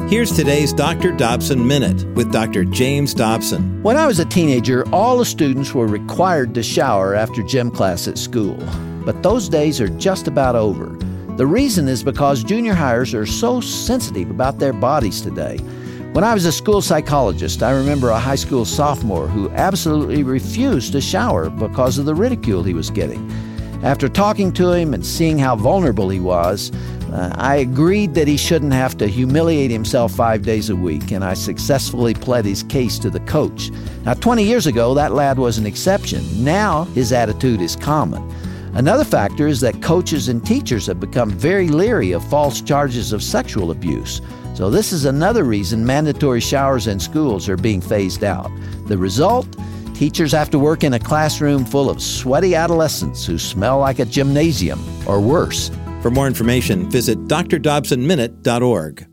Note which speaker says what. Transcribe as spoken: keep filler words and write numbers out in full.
Speaker 1: Here's today's Doctor Dobson Minute with Doctor James Dobson.
Speaker 2: When I was a teenager, all the students were required to shower after gym class at school. But those days are just about over. The reason is because junior hires are so sensitive about their bodies today. When I was a school psychologist, I remember a high school sophomore who absolutely refused to shower because of the ridicule he was getting. After talking to him and seeing how vulnerable he was, uh, I agreed that he shouldn't have to humiliate himself five days a week, and I successfully pled his case to the coach. Now, twenty years ago, that lad was an exception. Now, his attitude is common. Another factor is that coaches and teachers have become very leery of false charges of sexual abuse. So this is another reason mandatory showers in schools are being phased out. The result? Teachers have to work in a classroom full of sweaty adolescents who smell like a gymnasium, or worse.
Speaker 1: For more information, visit d r dobson minute dot org.